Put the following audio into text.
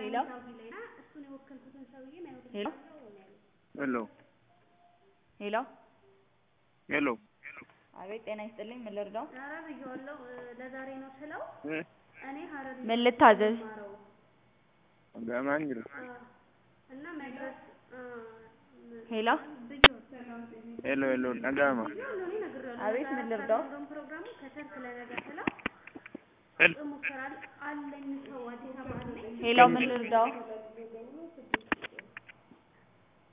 ሄሎ ሄሎ Hello. ሄሎ Hello. አቤት ጤና ይስጥልኝ ምን ልርዳው ኧረ ብዬዋለሁ ለዛሬ ነው ስለው እኔ ሀረር ምን ልታዘዝ Gaman jiru. እና መድረስ ሄሎ Hello, hello. Nagama. አቤት ምን ልርዳው ፕሮግራሙ ከሰርክ ለነገ ስለው Hello. እሞክራለሁ አለኝ ሰው አዲስ አበባ አለኝ ሄሎ ምን ልርዳው